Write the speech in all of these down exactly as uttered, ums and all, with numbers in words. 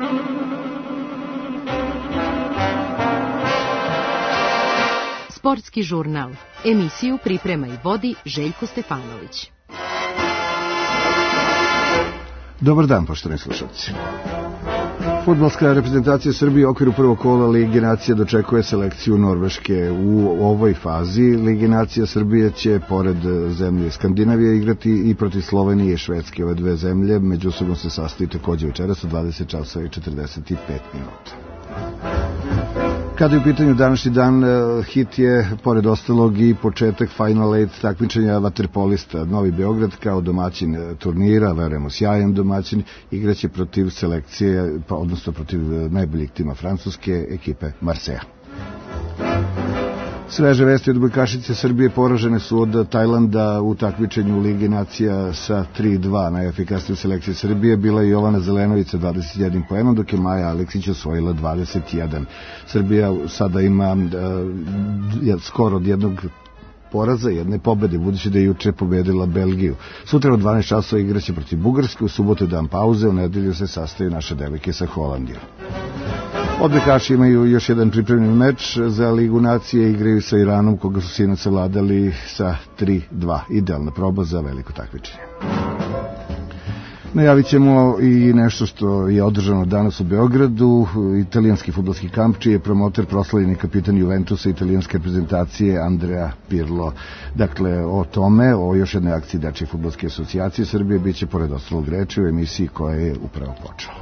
Sportski žurnal. Emisiju priprema i vodi Željko Stefanović. Dobar dan, poštovani slušalci. Fudbalska reprezentacija Srbije u okviru prvog kola Lige nacija dočekuje selekciju Norveške. U ovoj fazi Lige nacija Srbije će pored zemlje Skandinavije igrati i protiv Slovenije i Švedske. Ove dve zemlje međusobno se sastaju takođe večeras u dvadeset časova i četrdeset pet minuta. Kada je u pitanju današnji dan, hit je, pored ostalog, i početak Final Eight takmičenja vaterpolista. Novi Beograd kao domaćin turnira, verujemo sjajan domaćin, igraće protiv selekcije, pa odnosno protiv najboljeg tima francuske ekipe Marseja. Sveže vesti od odbojkašice Srbije poražene su od Tajlanda u takmičenju Lige nacija sa tri dva. Najefikasnija selekcija Srbije bila je Jovana Zelenović sa dvadeset jedan poenom, dok je Maja Aleksić osvojila dvadeset jedan. Srbija sada ima uh, skoro od jednog poraza, jedne pobede, budući da je juče pobedila Belgiju. Sutra u dvanaest časova igraće protiv Bugarske, u subotu dan pauze, u nedelju se sastaju naše devojke sa Holandijom. Odbojkaši imaju još jedan pripremljen meč za Ligu nacije, igraju sa Iranom, koga su sinoć savladali sa tri dva. Idealna proba za veliko takmičenje. Najavit ćemo i nešto što je održano danas u Beogradu, italijanski fudbalski kamp, čiji je promoter proslavljeni kapitan Juventusa italijanske reprezentacije Andrea Pirlo. Dakle, o tome, o još jednoj akciji Dečije fudbalske asocijacije Srbije, bit će pored ostalog reči u emisiji koja je upravo počela.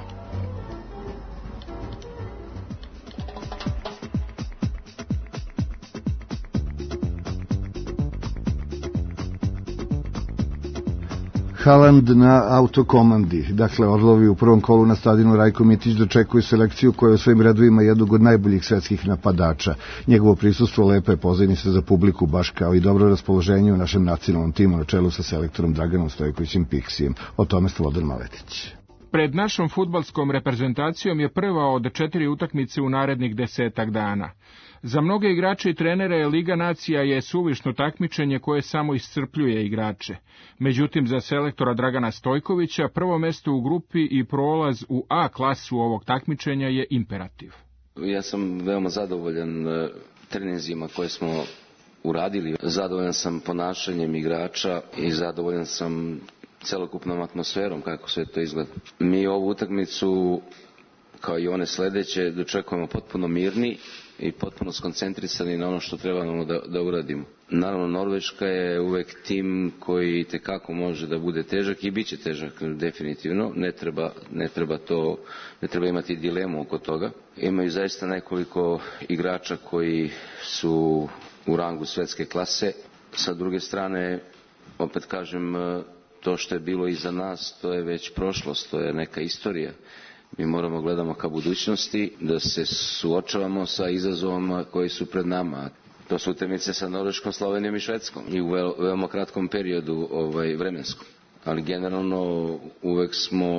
Haaland na autokomandi. Dakle, Orlovi u prvom kolu na stadionu Rajko Mitić dočekuju selekciju koja u svojim redovima jednog od najboljih svetskih napadača. Njegovo prisustvo lepa je pozajmica za publiku, baš kao i dobro raspoloženje u našem nacionalnom timu na čelu sa selektorom Draganom Stojkovićem Piksijem. O tome Slobodan Maletić. Pred našom fudbalskom reprezentacijom je prva od četiri utakmice u narednih desetak dana. Za mnoge igrače i trenere Liga nacija je suvišno takmičenje koje samo iscrpljuje igrače. Međutim, za selektora Dragana Stojkovića prvo mesto u grupi i prolaz u A klasu ovog takmičenja je imperativ. Ja sam veoma zadovoljan treninzima koje smo uradili. Zadovoljan sam ponašanjem igrača i zadovoljan sam celokupnom atmosferom kako sve to izgleda. Mi ovu utakmicu, kao i one sledeće, dočekujemo potpuno mirni i potpuno skoncentrisani na ono što trebamo da, da uradimo. Naravno, Norveška je uvek tim koji tekako može da bude težak i bit će težak definitivno. Ne treba, ne treba to, ne treba imati dilemu oko toga. Imaju zaista nekoliko igrača koji su u rangu svetske klase. Sa druge strane, opet kažem, to što je bilo iza nas, to je već prošlost, to je neka istorija. Mi moramo gledamo ka budućnosti, da se suočavamo sa izazovama koji su pred nama. To su utakmice sa Norveškom, Slovenijom i Švedskom i u veoma kratkom periodu ovaj, vremenskom. Ali generalno uvek smo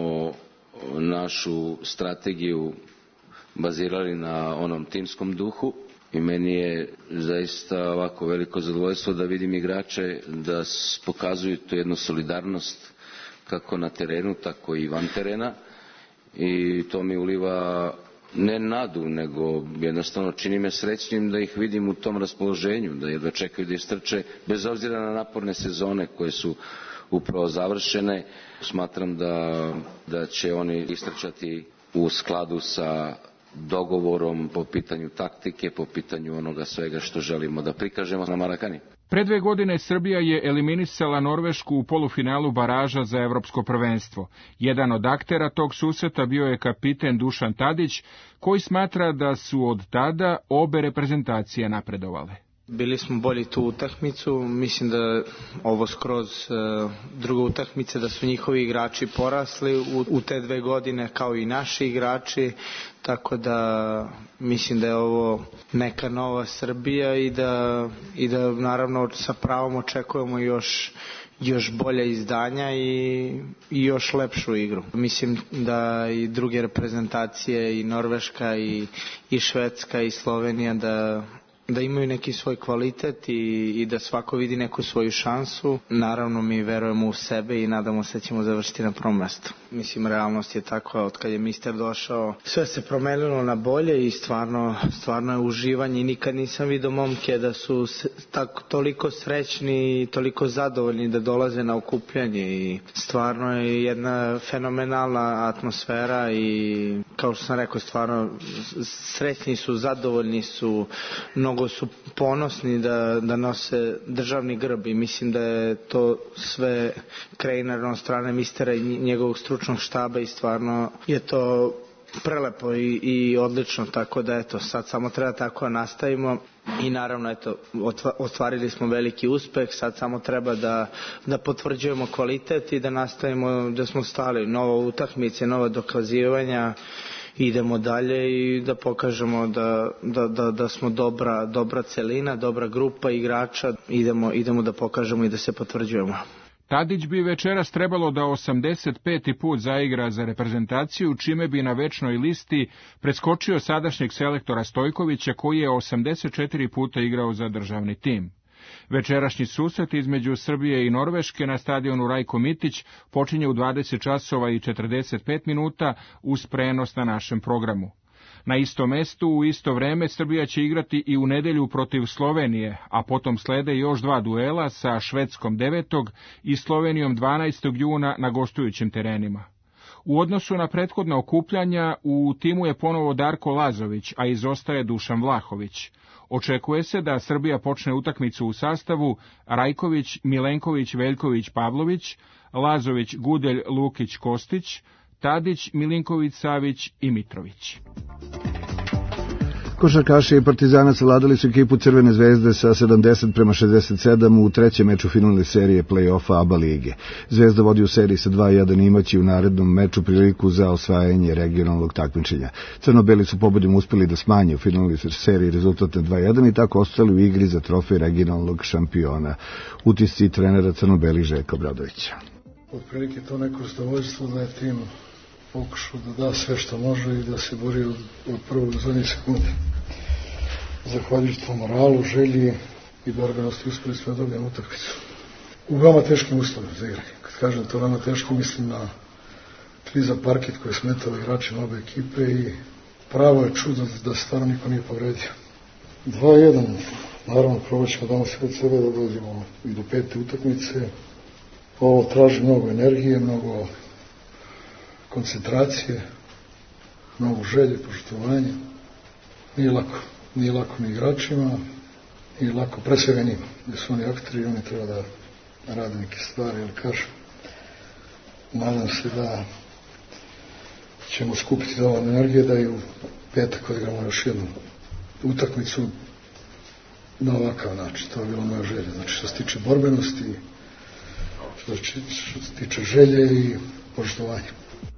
našu strategiju bazirali na onom timskom duhu i meni je zaista ovako veliko zadovoljstvo da vidim igrače da pokazuju tu jednu solidarnost kako na terenu, tako i van terena. I to mi uliva ne nadu, nego jednostavno čini me srećnim da ih vidim u tom raspoloženju, da jedva čekaju da istrče, bez obzira na naporne sezone koje su upravo završene. Smatram da, da će oni istrčati u skladu sa dogovorom po pitanju taktike, po pitanju onoga svega što želimo da prikažemo na Marakani. Pre dve godine Srbija je eliminisala Norvešku u polufinalu baraža za evropsko prvenstvo. Jedan od aktera tog susreta bio je kapiten Dušan Tadić, koji smatra da su od tada obe reprezentacije napredovale. Bili smo bolji tu utakmicu, mislim da ovo skroz uh, druga utakmica, da su njihovi igrači porasli u, u te dve godine kao i naši igrači, tako da mislim da je ovo neka nova Srbija i da, i da naravno sa pravom očekujemo još još bolje izdanja i, i još lepšu igru. Mislim da i druge reprezentacije, i Norveška, i, i Švedska, i Slovenija, da da imaju neki svoj kvalitet i, i da svako vidi neku svoju šansu. Naravno, mi verujemo u sebe i nadamo se da ćemo završiti na prvom mestu. Mislim, realnost je takva, od kad je mister došao, sve se promenilo na bolje i stvarno, stvarno je uživanje i nikad nisam vidio momke da su tako, toliko srećni i toliko zadovoljni da dolaze na okupljanje i stvarno je jedna fenomenalna atmosfera i kao što sam rekao, stvarno srećni su, zadovoljni su, mnogo su ponosni da, da nose državni grb i mislim da je to sve kreirano od strane mistera i njegovog stručnog štaba i stvarno je to prelepo i, i odlično, tako da eto, sad samo treba tako nastavimo i naravno eto, ostvarili smo veliki uspeh, sad samo treba da, da potvrđujemo kvalitet i da nastavimo da smo stali, nova utakmice, nova dokazivanja, idemo dalje i da pokažemo da, da, da, da smo dobra, dobra celina, dobra grupa igrača, idemo, idemo da pokažemo i da se potvrđujemo. Tadić bi večeras trebalo da osamdeset peti put zaigra za reprezentaciju, čime bi na večnoj listi preskočio sadašnjeg selektora Stojkovića, koji je osamdeset četiri puta igrao za državni tim. Večerašnji susret između Srbije i Norveške na stadionu Rajko Mitić počinje u dvadeset časova i četrdeset pet minuta uz prenos na našem programu. Na istom mestu u isto vreme Srbija će igrati i u nedelju protiv Slovenije, a potom slede još dva duela sa Švedskom devetog i Slovenijom dvanaestog juna na gostujućim terenima. U odnosu na prethodna okupljanja u timu je ponovo Darko Lazović, a izostaje Dušan Vlahović. Očekuje se da Srbija počne utakmicu u sastavu Rajković, Milenković, Veljković, Pavlović, Lazović, Gudelj, Lukić, Kostić, Tadić, Milinković, Savić i Mitrović. Košarkaši i Partizana savladali su ekipu Crvene zvezde sa sedamdeset prema šezdeset sedam u trećem meču finalne serije play-offa A B A lige. Zvezda vodi u seriji sa dva jedan i imaće u narednom meču priliku za osvajanje regionalnog takmičenja. Crno-beli su pobedom uspeli da smanje u finalnoj seriji rezultat na dva jedan i tako ostali u igri za trofej regionalnog šampiona. Utisci trenera Crno-belih Željka Obradovića. Otprilike to neko zadovoljstvo da je tim pokušao da da sve što može i da se bori od, od prvog do zadnje sekunde. Zahvaljujući tom moralu, želji i borbenosti uspeli smo da dobijemo utakmicu. U veoma teškim uslovima za igranje. Kad kažem to veoma teško, mislim na kliza parket koje je smetao igračima obe ekipe i pravo je čudo da se stvarno niko nije povredio. dva jedan, naravno probat ćemo damo sve od sebe da dođemo i do pete utakmice. Ovo traži mnogo energije, mnogo koncentracije, mnogo želje, poštovanja. Nije lako. Nije lako ni igračima, nije lako pre svega njima. Gde su oni akteri i oni treba da rade neke stvari, ali kažem, nadam se da ćemo skupiti dovoljno energije da i u petak odigramo još jednu utakmicu na ovakav način. To je bilo moja želja. Znači, što se tiče borbenosti, što se tiče želje i poštovanja.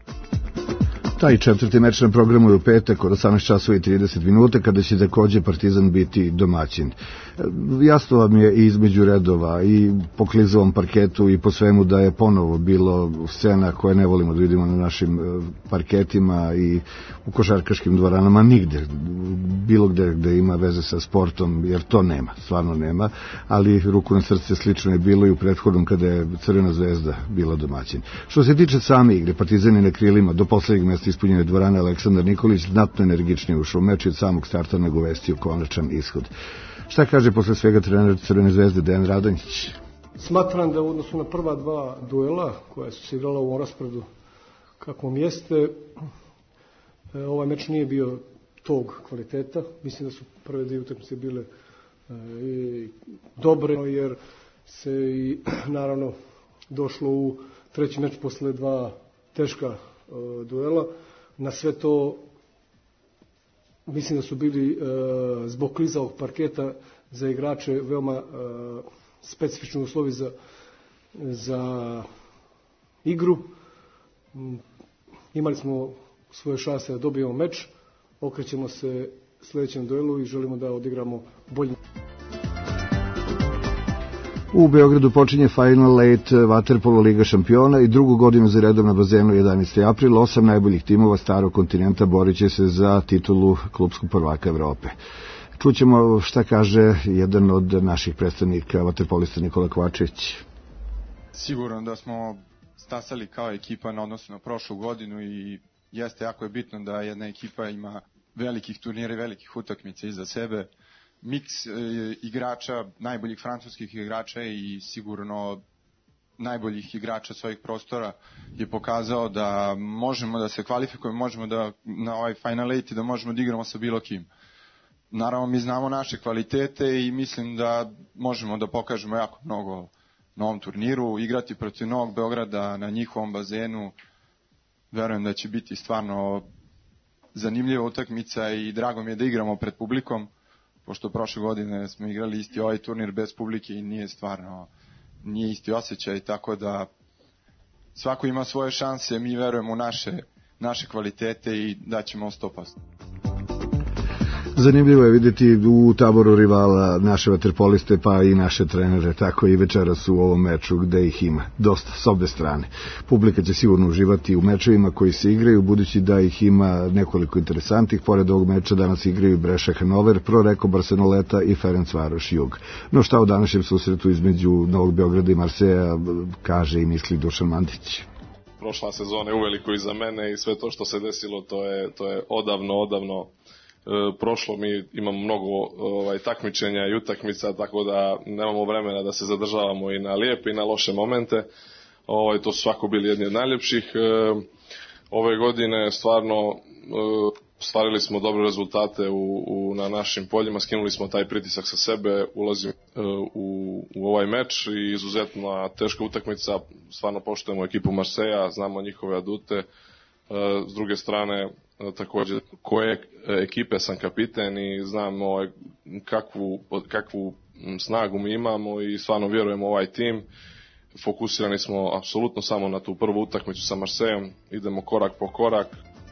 Taj četvrti meč na programu je u petak od osamnaest časova i trideset minuta, kada će takođe Partizan biti domaćin. Jasno vam je i između redova i po klizavom parketu i po svemu da je ponovo bilo scena koje ne volimo da vidimo na našim parketima i u košarkaškim dvoranama, nigde, bilo gde, gde ima veze sa sportom, jer to nema, stvarno nema, ali ruku na srce slično je bilo i u prethodnom kada je Crvena zvezda bila domaćin. Što se tiče same igre, Partizan je na krilima do poslednjeg mesta ispunjene dvorane. Aleksandar Nikolić znatno energičnije ušao u meč i od samog starta nagovestio konačan ishod. Šta kaže posle svega trener Crvene zvezde Dejan Radonjić? Smatram da u odnosu na prva dva duela koja su se igrala u ovom rasporedu kakvom jeste, ovaj meč nije bio tog kvaliteta. Mislim da su prve dvije utakmice bile i dobre, jer se i naravno došlo u treći meč posle dva teška duela. Na sve to mislim da su bili e, zbog klizavog parketa za igrače veoma e, specifični uslovi za, za igru. Imali smo svoje šanse da dobijemo meč, okrećemo se sljedećem duelu i želimo da odigramo bolje. U Beogradu počinje Final Eight Waterpolo Liga šampiona i drugu godinu za redom na bazenu jedanaestog aprila. Osam najboljih timova starog kontinenta borit će se za titulu klupskog prvaka Evrope. Čućemo šta kaže jedan od naših predstavnika, vaterpolista Nikola Kovačević. Sigurno da smo stasali kao ekipa na odnosu na prošlu godinu i jeste jako je bitno da jedna ekipa ima velikih turnira i velikih utakmica iza sebe. Miks e, igrača, najboljih francuskih igrača i sigurno najboljih igrača svojih prostora je pokazao da možemo da se kvalifikujemo, možemo da na ovaj Final Eight da možemo da igramo sa bilo kim. Naravno, mi znamo naše kvalitete i mislim da možemo da pokažemo jako mnogo na ovom turniru. Igrati protiv Novog Beograda na njihovom bazenu, verujem da će biti stvarno zanimljiva utakmica i drago mi je da igramo pred publikom, pošto prošle godine smo igrali isti ovaj turnir bez publike i nije stvarno, nije isti osjećaj, tako da svako ima svoje šanse, mi verujemo u naše, naše kvalitete i daćemo sto posto. Zanimljivo je vidjeti u taboru rivala naše vaterpoliste pa i naše trenere, tako i večeras u ovom meču gde ih ima dosta s obe strane. Publika će sigurno uživati u mečevima koji se igraju, budući da ih ima nekoliko interesantnih. Pored ovog meča danas igraju Breša Hanover, Proreko Barceloneta i Ferencvaroš Jug. No šta u današnjem susretu između Novog Beograda i Marseja kaže i misli Dušan Mandić. Prošla sezona je uveliko iza mene i sve to što se desilo to je, to je odavno, odavno E, prošlo. Mi imamo mnogo ovaj, takmičenja i utakmica, tako da nemamo vremena da se zadržavamo i na lijepe i na loše momente. Ovaj, to su svako bili jedni od najljepših. E, ove godine stvarno e, stvarili smo dobre rezultate u, u, na našim poljima, skinuli smo taj pritisak sa sebe, ulazimo e, u, u ovaj meč i izuzetno teška utakmica. Stvarno poštujemo ekipu Marseja, znamo njihove adute. E, s druge strane, također koje ekipe sam kapiten i znam ovaj, kakvu, kakvu snagu mi imamo i stvarno vjerujemo u ovaj tim. Fokusirani smo apsolutno samo na tu prvu utakmicu sa Marsejom, idemo korak po korak.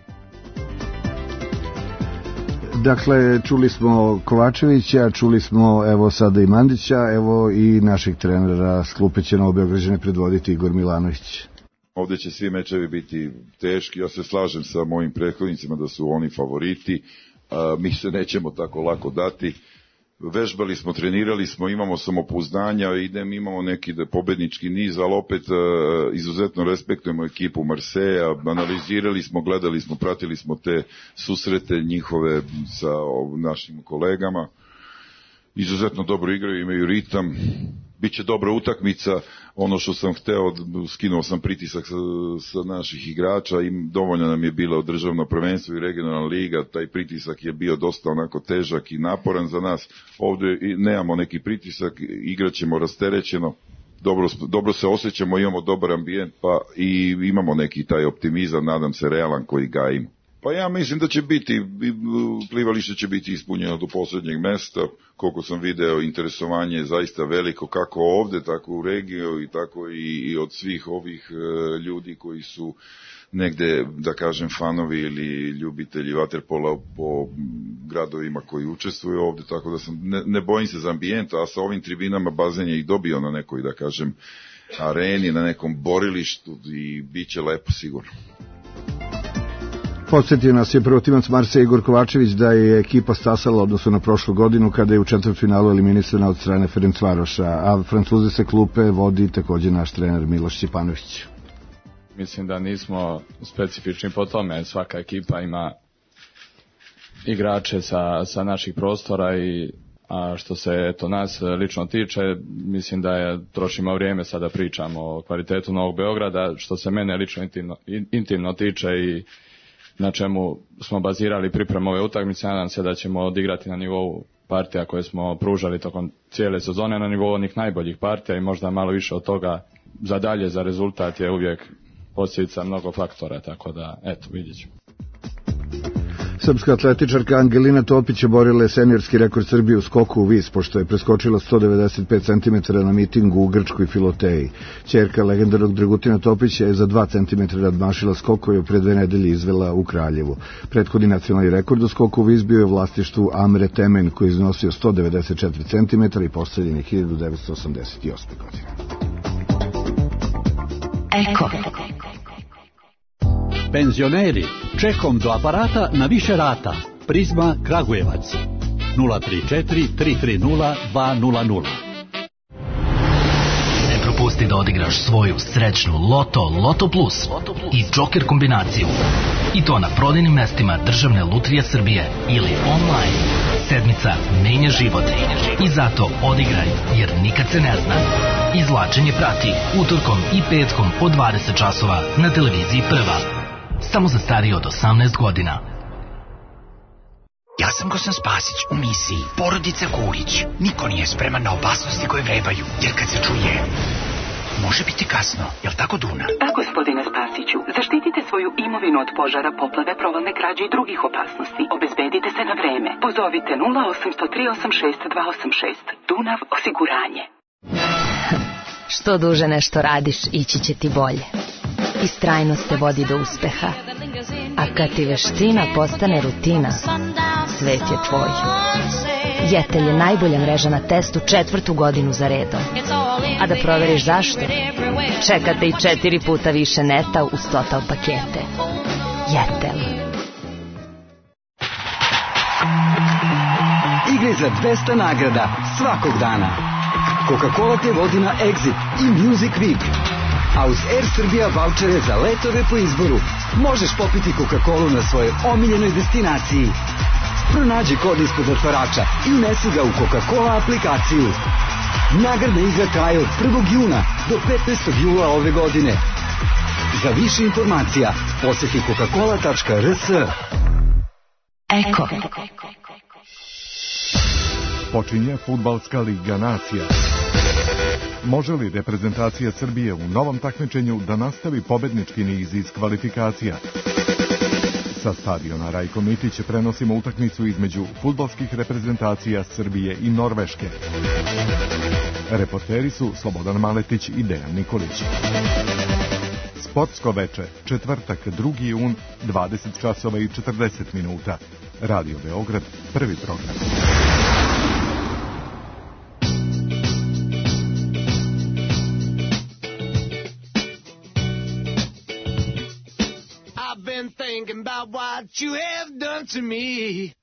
Dakle, čuli smo Kovačevića, čuli smo evo sada i Mandića, evo i naših trenera s klupe će Novobeograđane predvoditi Igor Milanović. Ovdje će svi mečevi biti teški, ja se slažem sa mojim prethodnicima da su oni favoriti, a, mi se nećemo tako lako dati. Vežbali smo, trenirali smo, imamo samopouzdanja, idem, imamo neki pobednički niz, ali opet a, izuzetno respektujemo ekipu Marseja, analizirali smo, gledali smo, pratili smo te susrete njihove sa o, našim kolegama. Izuzetno dobro igraju, imaju ritam, biće dobra utakmica. Ono što sam hteo, skinuo sam pritisak sa, sa naših igrača i dovoljno nam je bilo državno prvenstvo i regionalna liga, taj pritisak je bio dosta onako težak i naporan za nas. Ovdje nemamo neki pritisak, igraćemo rasterećeno, dobro, dobro se osjećamo, imamo dobar ambijent, pa i imamo neki taj optimizam, nadam se realan koji gajimo. Pa ja mislim da će biti, plivalište će biti ispunjeno do posljednjeg mesta, koliko sam video interesovanje je zaista veliko, kako ovdje, tako u regiju i tako i, i od svih ovih e, ljudi koji su negde, da kažem, fanovi ili ljubitelji vaterpola po gradovima koji učestvuju ovdje, tako da sam, ne, ne bojim se za ambijenta, a sa ovim tribinama bazen je ih dobio na nekoj, da kažem, areni, na nekom borilištu i bit će lepo sigurno. Podsjetio nas je prvotimac Marseja Igor Kovačević da je ekipa stasala odnosno na prošlu godinu kada je u četvrtfinalu eliminisana od strane Ferencvaroša, a Francuze se klupe vodi također naš trener Miloš Ćipanović. Mislim da nismo specifični po tome, svaka ekipa ima igrače sa, sa naših prostora i a što se eto nas lično tiče, mislim da je trošimo vrijeme sada pričamo o kvalitetu Novog Beograda, što se mene lično intimno, intimno tiče i na čemu smo bazirali pripremu ove utakmice. Nadam se da ćemo odigrati na nivou partija koje smo pružali tokom cijele sezone, na nivou onih najboljih partija i možda malo više od toga. Za dalje, za rezultat je uvijek posljedica mnogo faktora, tako da eto, vidjet ćemo. Srpska atletičarka Angelina Topić je borila seniorski rekord Srbije u skoku u vis, pošto je preskočila sto devedeset pet centimetara na mitingu u Grčkoj Filoteji. Ćerka legendarnog Dragutina Topića je za dva centimetra nadmašila skok koji je pre dve nedelje izvela u Kraljevu. Prethodni nacionalni rekord u skoku u vis bio je u vlasništvu Amre Temen, koji je iznosio sto devedeset četiri centimetra i postavljen je hiljadu devetsto osamdeset osme. godine. Eko. Penzioneri, čekom do aparata na više rata. Prizma Kragujevac. nula tri četiri tri tri nula dva nula nula. Ne propusti da odigraš svoju srećnu Loto Loto Plus i Joker kombinaciju. I to na prodajnim mestima Državne lutrije Srbije ili online. Sedmica menja život. I zato odigraj, jer nikad se ne zna. Izvlačenje prati utorkom i petkom od dvadeset časova na televiziji Prva. Samo za stariji od osamnaest godina. Ja sam Gosan Spasić u misiji Porodica Kurić. Niko nije spreman na opasnosti koje vrebaju, jer kad se čuje, može biti kasno. Jel' tako, Duna? Da, gospodine Spasiću. Zaštitite svoju imovinu od požara, poplave, provalne krađe i drugih opasnosti. Obezbedite se na vreme. Pozovite nula osam zero tri osam šest dva osam šest. Dunav osiguranje. Što duže nešto radiš, ići će ti bolje. Istrajnost te vodi do uspeha. A kad ti veština postane rutina, svet je tvoj. Jetel je najbolja mreža na testu četvrtu godinu za redom. A da proveriš zašto, čekate i četiri puta više neta uz Total pakete. Jetel. Igri za dvesta nagrada svakog dana. Coca-Cola te vodi na Exit i Music Week. A uz Air Srbija vouchere za letove po izboru možeš popiti Coca-Colu na svojoj omiljenoj destinaciji. Pronađi kod ispod otvarača i unesi ga u Coca-Cola aplikaciju. Nagradna igra traje od prvog juna do petnaestog jula ove godine. Za više informacija posjeti coca cola tačka r s. Eko. Počinje Fudbalska liga nacija. Može li reprezentacija Srbije u novom takmičenju da nastavi pobednički niz iz kvalifikacija? Sa stadiona Rajko Mitić prenosimo utakmicu između fudbalskih reprezentacija Srbije i Norveške. Reporteri su Slobodan Maletić i Dejan Nikolić. Sportsko veče, četvrtak, drugi jun, dvadeset časova i četrdeset minuta. Radio Beograd, prvi program. Thinking about what you have done to me.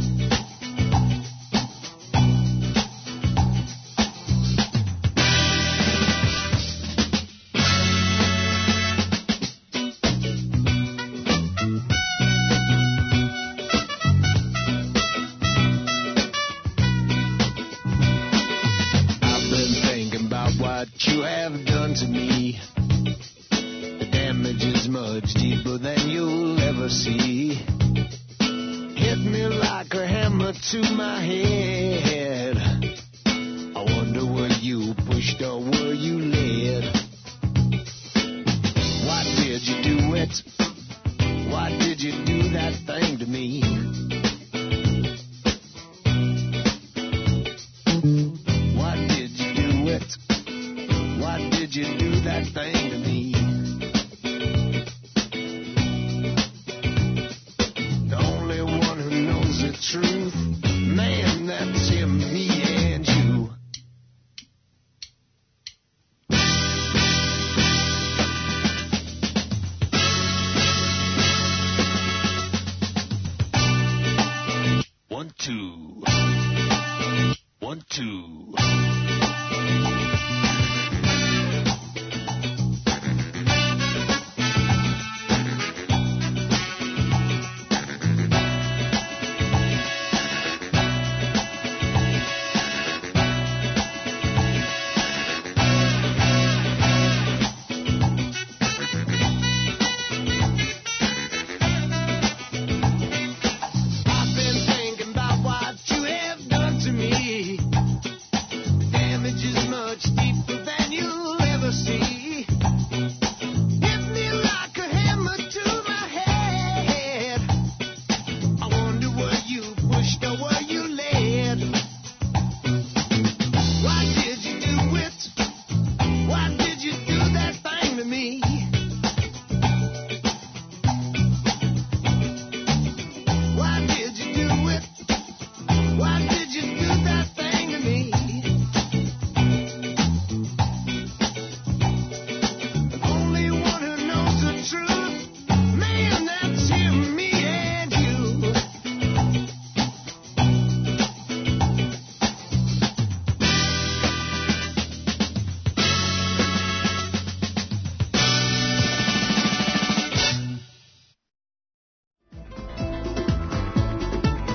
I've been thinking about what you have done to me. The damage is much deeper than you'll ever see. Hit me like a hammer to my head. I wonder were you pushed or were you led? Why did you do it? Why did you do that thing to me? Why did you do it? Why did you do that thing to me? Truth, man, that's him, me and you. One, two. One, two.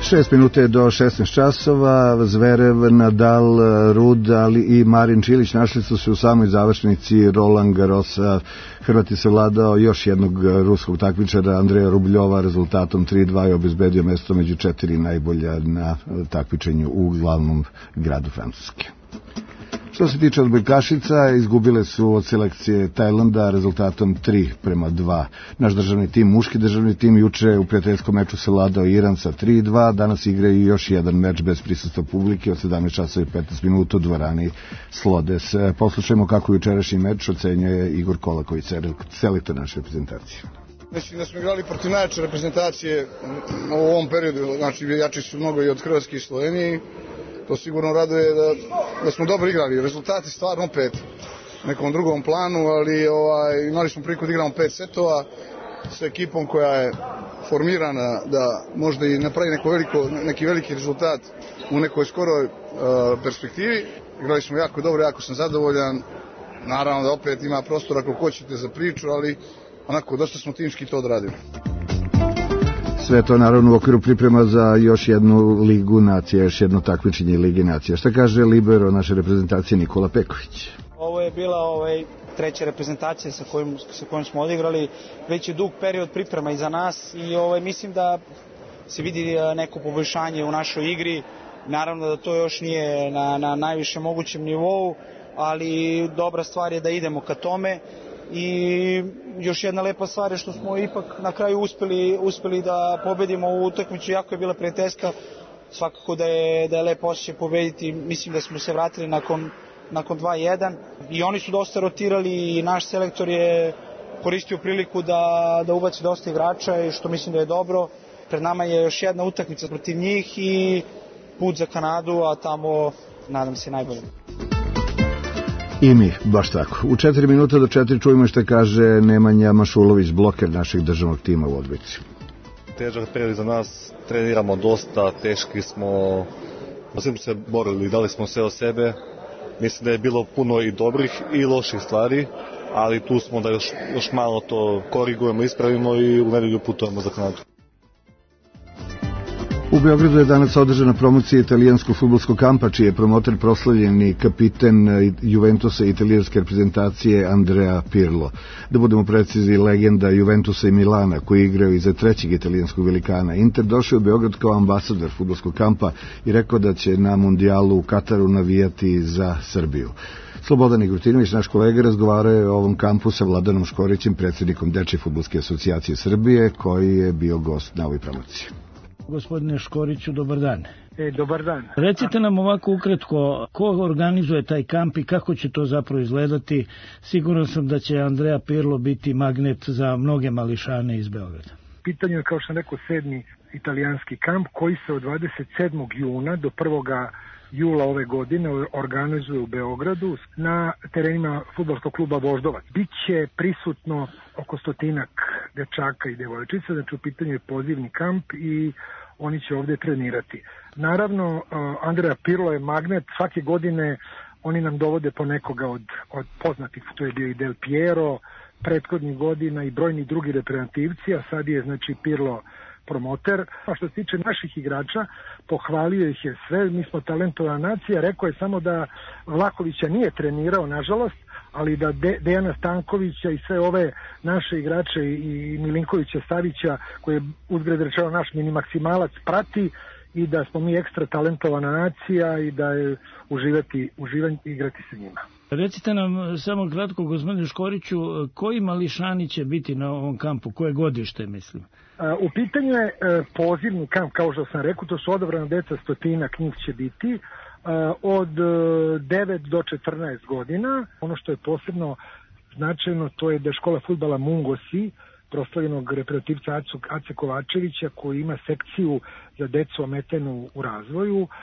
Šest minuta do šesnaest časova, Zverev, Nadal, Rud, ali i Marin Čilić našli su se u samoj završnici Roland Garrosa. Hrvat je savladao još jednog ruskog takmičara, Andreja Rubljova, rezultatom tri dva i obezbedio mesto među četiri najbolja na takmičenju u glavnom gradu Francuske. Što se tiče odbojkašica, izgubile su od selekcije Tajlanda rezultatom tri prema dva. Naš državni tim, muški državni tim, juče u prijateljskom meču savladao Iran sa tri dva, danas igraju još jedan meč bez prisustva publike od sedamnaest časova i petnaest minuta u dvorani Slodes. Poslušajmo kako jučerašnji meč ocenjuje Igor Kolaković, selektor naše reprezentacije. Mislim da smo igrali protiv najjače reprezentacije u ovom periodu, znači jači su mnogo i od Hrvatske i Slovenije. To sigurno raduje da, da smo dobro igrali. Rezultati stvarno opet nekom drugom planu, ali ovaj, imali smo priliku da igramo pet setova sa ekipom koja je formirana da možda i napravi neko veliko, neki veliki rezultat u nekoj skoroj uh, perspektivi. Igrali smo jako dobro, jako sam zadovoljan. Naravno da opet ima prostora ako hoćete za priču, ali onako dosta smo timski to odradili. Sve to naravno u okviru priprema za još jednu ligu nacija, još jedno takmičenje Lige nacija. Šta kaže libero naše reprezentacije Nikola Peković? Ovo je bila ovaj, treća reprezentacija sa kojom, sa kojom smo odigrali. Već je dug period priprema iza nas i ovaj, mislim da se vidi neko poboljšanje u našoj igri. Naravno da to još nije na, na najviše mogućem nivou, ali dobra stvar je da idemo ka tome. I još jedna lepa stvar je što smo ipak na kraju uspeli, uspeli da pobedimo u utakmicu, jako je bila prijateljska, svakako da je, da je lepo osjećaj pobediti, mislim da smo se vratili nakon, nakon dva jedan i oni su dosta rotirali i naš selektor je koristio priliku da, da ubaci dosta igrača i što mislim da je dobro. Pred nama je još jedna utakmica protiv njih i put za Kanadu, a tamo nadam se najbolje. I mi, baš tako. U četiri minuta do četiri čujemo što kaže Nemanja Mašulović, bloker našeg državnog tima u odbojci. Težak period za nas, treniramo dosta, teški smo, smo se borili, dali smo sve od sebe. Mislim da je bilo puno i dobrih i loših stvari, ali tu smo da još, još malo to korigujemo, ispravimo i u nedelju putujemo za Kanadu. U Beogradu je danas održana promocija italijanskog fudbalskog kampa, čiji je promoter proslavljeni kapiten Juventusa i italijanske reprezentacije Andrea Pirlo. Da budemo precizni, legenda Juventusa i Milana, koji igraju iza trećeg italijanskog velikana. Inter došao u Beograd kao ambasador fudbalskog kampa i rekao da će na mundijalu u Kataru navijati za Srbiju. Slobodan Igrutinović, naš kolega, razgovarao je o ovom kampu sa Vladanom Škorićem, predsjednikom Dečje fudbalske asocijacije Srbije, koji je bio gost na ovoj promociji. Gospodine Škoriću, dobar dan. E, dobar dan. Recite nam ovako ukratko, ko organizuje taj kamp i kako će to zapravo izgledati? Siguran sam da će Andrea Pirlo biti magnet za mnoge mališane iz Beograda. Pitanje je, kao što sam rekao, sedmi italijanski kamp koji se od dvadeset sedmog juna do prvoga jula ove godine organizuje u Beogradu na terenima fudbalskog kluba Voždovac. Biće prisutno oko stotinak dečaka i devojčica, znači u pitanju je pozivni kamp i oni će ovdje trenirati. Naravno, Andrea Pirlo je magnet, svake godine oni nam dovode po nekoga od, od poznatih, to je bio i Del Piero, prethodnih godina i brojni drugi reprezentativci, a sad je znači Pirlo promoter. A što se tiče naših igrača, pohvalio ih je sve, mi smo talentovana nacija, rekao je samo da Vlahovića nije trenirao, nažalost, ali da De, Dejana Stankovića i sve ove naše igrače i Milinkovića Savića, koji je uzgred rečeno naš mini maksimalac, prati i da smo mi ekstra talentovana nacija i da je uživati, uživati igrati sa njima. Recite nam samo kratko, gospodine Škoriću, koji mališani će biti na ovom kampu, koje godište mislim? U pitanju je pozivni kamp, kao što sam rekao, to su odabrana deca, stotinak njih će biti od devet do četrnaest godina. Ono što je posebno značajno, to je da škola fudbala Mungosi, proslavljenog reprezentativca Ace Kovačevića, koji ima sekciju za decu ometenu u razvoju, uh,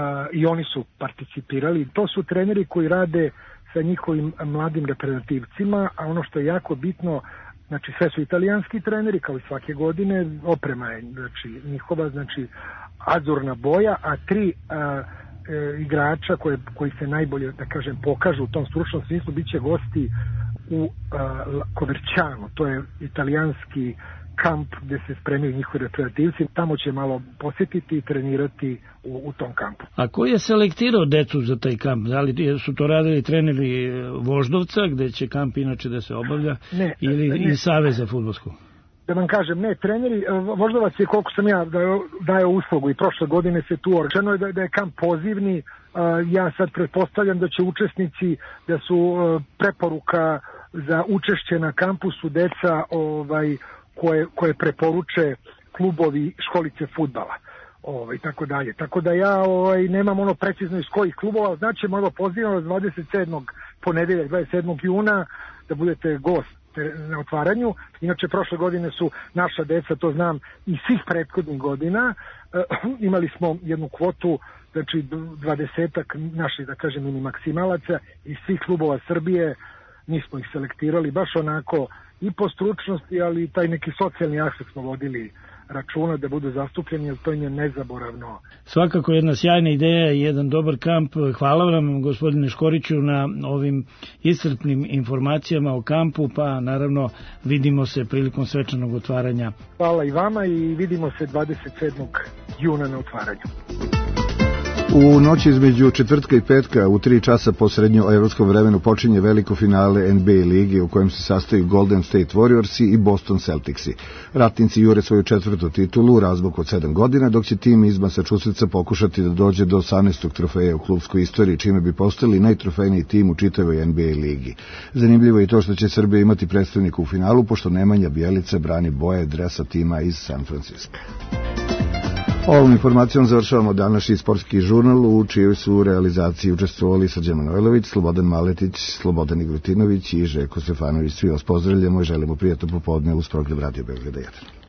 i oni su participirali. To su treneri koji rade sa njihovim mladim reprezentativcima, a ono što je jako bitno, znači sve su italijanski treneri, kao i svake godine, oprema je znači, njihova, znači azurna boja, a tri uh, e, igrača koje, koji se najbolje, da kažem, pokažu u tom stručnom smislu, bit će gosti u uh, Coverciano, to je italijanski kamp gde se spremaju njihovi reprezentativci, tamo će malo posjetiti i trenirati u, u tom kampu. A ko je selektirao decu za taj kamp? Da li su to radili treneri Voždovca, gde će kamp inače da se obavlja, ne, ili ne, iz Saveza fudbalskog? Da vam kažem, ne, treneri, Voždovac je, koliko sam ja daje uslugu i prošle godine se tu rečeno je da, da je kamp pozivni. Ja sad pretpostavljam da će učesnici, da su preporuka za učešće na kampusu deca ovaj, koje, koje preporuče klubovi školice fudbala. Ovaj, tako dalje. Tako da ja ovaj, nemam ono precizno iz kojih klubova, znači evo pozivamo dvadeset sedmog ponedeljak, dvadeset sedmog juna da budete gost na otvaranju. Inače, prošle godine su naša deca, to znam, i svih prethodnih godina, e, imali smo jednu kvotu, znači dvadesetak naših, da kažem, mini maksimalaca iz svih klubova Srbije, mi smo ih selektirali baš onako i po stručnosti, ali i taj neki socijalni aspekt smo vodili računa da budu zastupljeni, jer to im je nezaboravno. Svakako jedna sjajna ideja i jedan dobar kamp. Hvala vam, gospodine Škoriću, na ovim iscrpnim informacijama o kampu, pa naravno vidimo se prilikom svečanog otvaranja. Hvala i vama i vidimo se dvadeset sedmog juna na otvaranju. U noći između četvrtka i petka u tri časa po srednjoevropskom vremenu počinje veliko finale N B A lige u kojem se sastaju Golden State Warriorsi i Boston Celticsi. Ratnici jure svoju četvrtu titulu u razmaku od sedam godina, dok će tim iz Massachusettsa pokušati da dođe do osamnaestog trofeja u klubskoj istoriji, čime bi postali najtrofejniji tim u čitavoj N B A ligi. Zanimljivo je i to što će Srbija imati predstavnika u finalu, pošto Nemanja Bjelica brani boje dresa tima iz San Francisco. Ovom informacijom završavamo današnji sportski žurnal, u čijoj su realizaciji učestvovali Srđan Manojlović, Slobodan Maletić, Slobodan Igrutinović i Željko Stefanović. Svi vas pozdravljamo i želimo prijatno popodne uz program Radio Beograda jedan.